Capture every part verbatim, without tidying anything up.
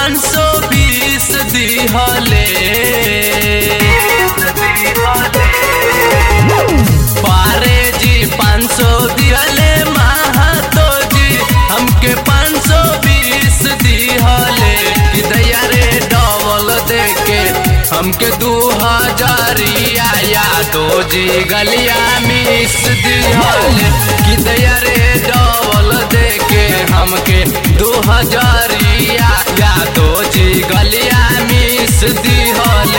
पाँच सौ बीस दिहले पारे जी पाँच सौ दिहले महतो जी हमके पाँच सौ बीस दिहले कि दैया रे डबल देके हमके दू हजारिया यादो जी गलिया मिस दिहले कि दैया रे डबल देके हमके दू हजारिया यादो जी गलिया मिस दिहले।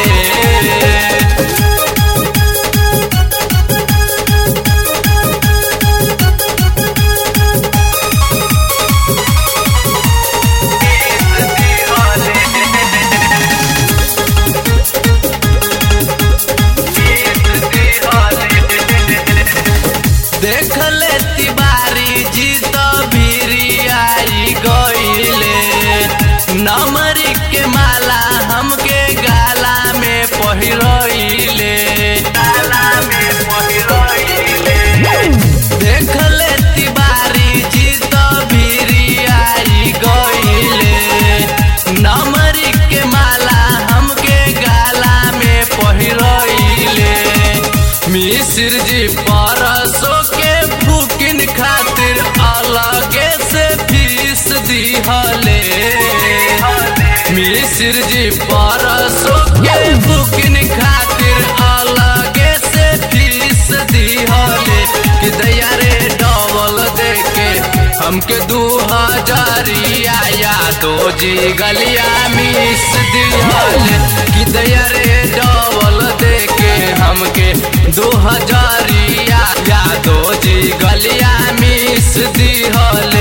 देख ले तिवारी जी तो भीरी आई गईले नमरी के माला हमके गाला में पहिरइले गाला में पहिरइले। देख ले तिवारी जी तो भीरी आई गईले नमरी के माला हमके गाला में पहिरइले। मिश्र जी परसों के बुकिन खातिर अलगे से फीस दिहले मिश्र जी परसों के बुकिन खातिर अलगे से फीस दिहले कि दैया रे डबल देके हमके दू हजारिया यादो जी गलिया मिस दिहले कि दैया रे डबल देके हमके दो हजारिया यादो जी गलिया मिस दिहले।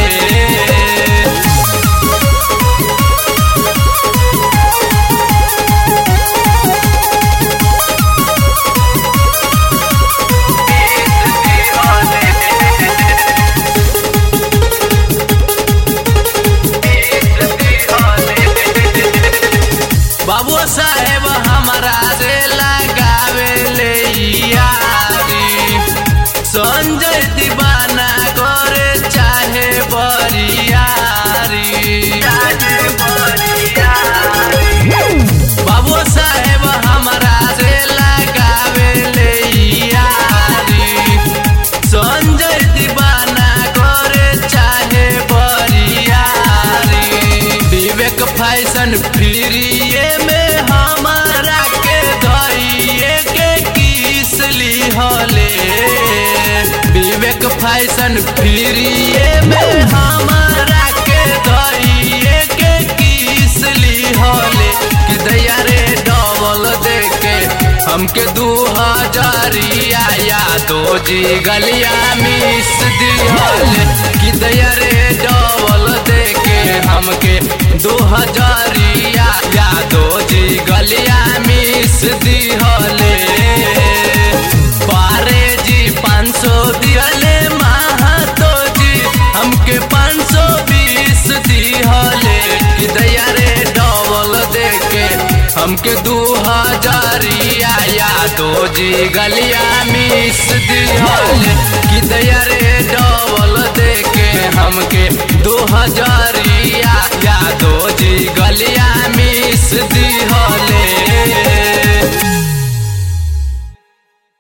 बाबू साहेब हमारा से लगावे ले यारी संजय दीवाना करे चाहे बरियारी बाबू साहेब हमारा से लगावे ले यारी संजय दीवाना करे चाहे बरियारी। विवेक फैशन फ्रीए में हमारा के धइए के किस लिहले विवेक फैशन फ्रीए में हमारा के धइए के किस लिहले कि दैया रे डबल देके हमके दू हजारिया यादो जी गलिया मिस दिहले कि दैया रे डबल देके हमके दो हजारिया यादो जी गलिया मिस दिहले। पारे जी पाँच सौ दिहले महतो जी हमके पाँच सौ बीस दिहले कि दैया रे डबल देके हमके दू हजारिया यादो जी गलिया मिस दिहले कि दैया रे डबल देके हमके दो हजारिया यादो जी गलिया